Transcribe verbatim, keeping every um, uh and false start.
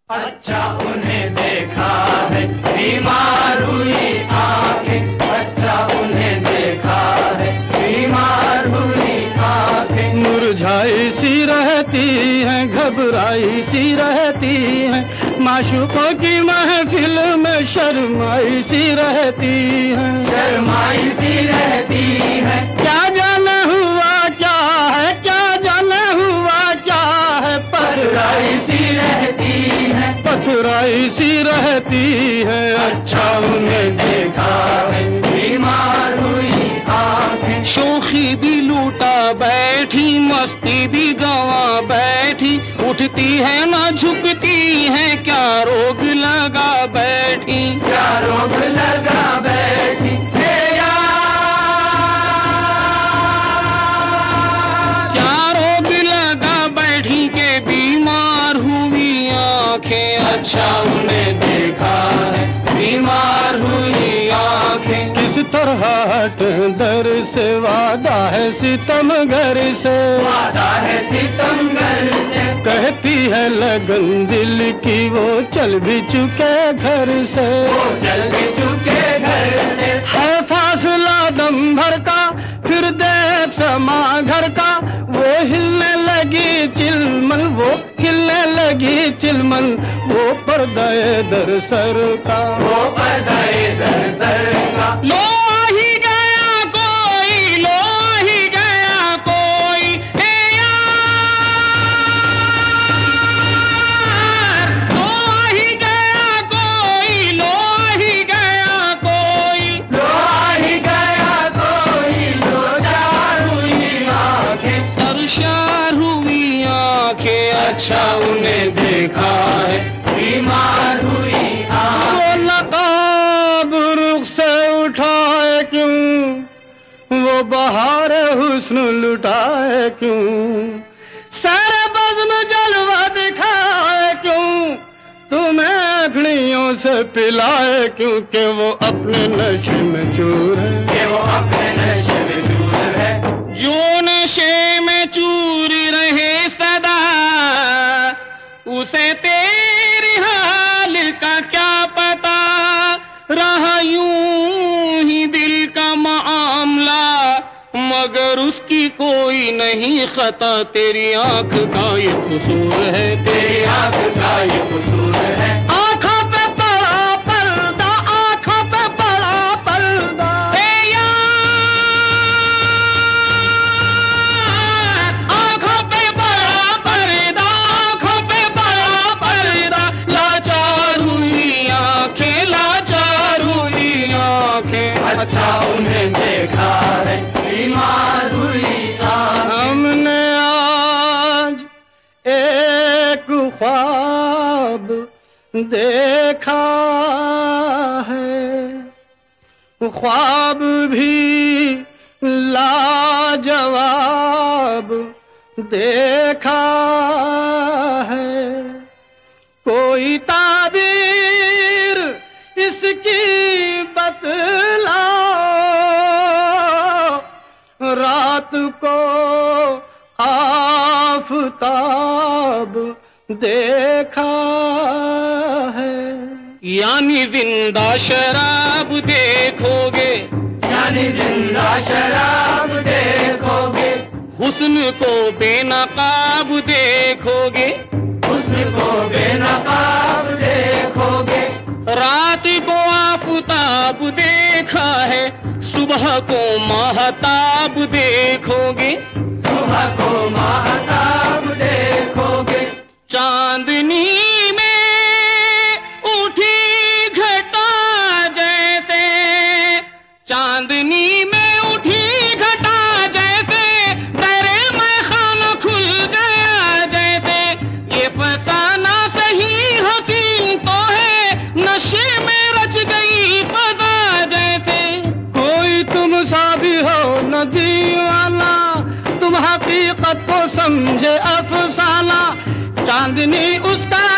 अच्छा उन्हें देखा है बीमार हुई आंखें, अच्छा उन्हें देखा है बीमार हुई आंखें। मुरझाई सी रहती हैं, घबराई सी रहती हैं, माशूकों की महफिल में शर्माई सी रहती हैं, शर्माई सी रहती है। क्या जाने हुआ क्या है, क्या जाने हुआ क्या है, पथराई सी रहती है, पथराई सी रहती है। अच्छा उन्हें देखा है बीमार हुई आंखें। शोखी भी लूटा बैठी, मस्ती भी गवा बैठी, उठती है ना झुकती है, क्या रोग लगा बैठी, क्या रोग लगा बैठी। क्या रोग लगा बैठी के बीमार हुई आंखें। अच्छा उन्हें देखा है बीमार हुई आंखें। किस तरह हट दर से वादा है सितमगर से, वादा है सितमगर से। कहती है लगन दिल की वो चल भी चुके घर से, वो चल भी चुके घर से। है फासला दम भर का फिर देख समा घर का, वो हिलने लगी चिलमन, वो हिलने लगी चिलमन, वो पर्दाए दर सर का, वो पर्दाए दर सर का। लो ही गया कोई, लो ही गया कोई, हे यार, लो ही गया कोई, लो ही गया कोई, लो ही गया कोई, लो चार हुई आंखें, सरशार हुई आंखें। अच्छा उन्हें देखा है बीमार हुई आंखें। वो नकाब रुख से उठाए क्यों, वो बहार हुस्न लुटाए क्यों, सारे बज़्म जलवा दिखाए क्यों, तुम्हें अखड़ियों से पिलाए क्यों, कि वो अपने नशे में चूर है, कि वो अपने नशे में चूर है। जो नशे में चूर रहे सदा, उसे तेरी हाल का क्या पता, रहा यूं ही दिल का मामला, मगर उसकी कोई नहीं खता, तेरी आंख का ये कसूर है, तेरी आंख का ये कसूर है। आंखों पे पड़ा पर्दा, आंखों पे पड़ा पर्दा, ए यार, आंखों पे पड़ा पर्दा, आंखों पे पड़ा पर्दा, लाचार हुई आंखें, लाचार हुई आंखें। अच्छा उन्हें देखा है बीमार हुई आंखें। हमने आज एक ख्वाब देखा है, ख्वाब भी लाजवाब देखा है, कोई ताबीर इसकी बतलाओ, रात को आफताब देखा है, यानी जिंदा शराब देखोगे, यानी जिंदा शराब देखोगे, हुस्न को बेनकाब देखोगे, हुस्न को बेनकाब देखोगे, रात को आफताब देखा है, सुबह को महताब देखोगे, सुबह को महताब देखोगे, चांदनी में उठी घटा जैसे, चांदनी में उठी घटा जैसे, दरे में खाना खुल गया जैसे, ये फसाना सही हंसी तो है, नशे में रच गई फजा जैसे, कोई तुम सा भी हो न दीवाना, तुम हकीकत को समझे अफसाना, चांदनी उसका